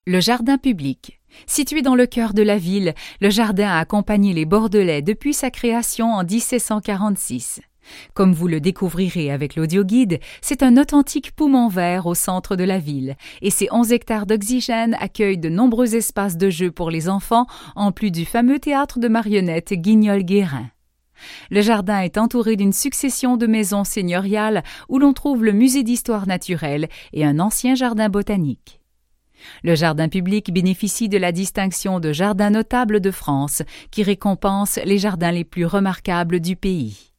Le jardin public. Situé dans le cœur de la ville, le jardin a accompagné les Bordelais depuis sa création en 1746. Comme vous le découvrirez avec l'audioguide, c'est un authentique poumon vert au centre de la ville et ses 11 hectares d'oxygène accueillent de nombreux espaces de jeu pour les enfants en plus du fameux théâtre de marionnettes Guignol-Guérin. Le jardin est entouré d'une succession de maisons seigneuriales où l'on trouve le musée d'histoire naturelle et un ancien jardin botanique. Le jardin public bénéficie de la distinction de jardin notable de France qui récompense les jardins les plus remarquables du pays.